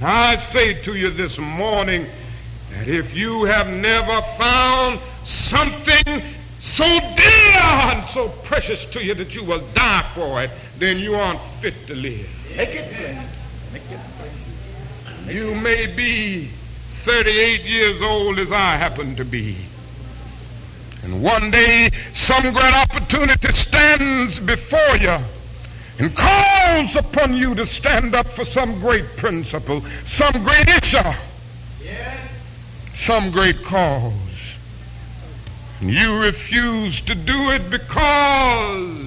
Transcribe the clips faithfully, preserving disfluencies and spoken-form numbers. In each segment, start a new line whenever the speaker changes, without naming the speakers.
I say to you this morning that if you have never found something so dear and so precious to you that you will die for it, then you aren't fit to live.
Make it plain. Make it plain.
You may be thirty-eight years old as I happen to be. And one day some great opportunity stands before you and calls upon you to stand up for some great principle, some great issue,
Yes.
some great cause. And you refuse to do it because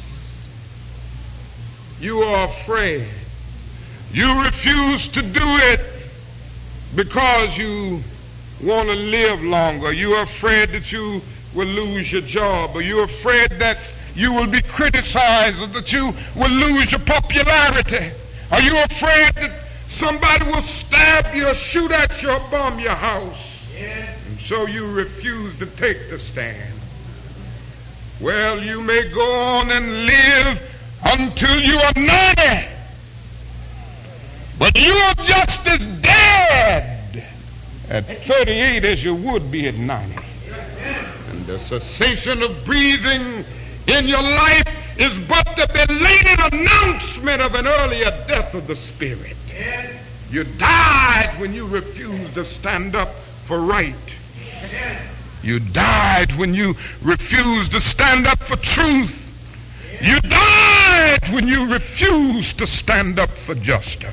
you are afraid. You refuse to do it because you want to live longer. You're afraid that you will lose your job, or you're afraid that you will be criticized, or that you will lose your popularity. Are you afraid that somebody will stab you or shoot at you or bomb your house?
Yes.
And so you refuse to take the stand. Well, you may go on and live until you are ninety, but you are just as dead at thirty-eight as you would be at ninety. And the cessation of breathing in your life is but the belated announcement of an earlier death of the spirit.
Yes.
You died when you refused to stand up for right.
Yes.
You died when you refused to stand up for truth. You died when you refused to stand up for justice.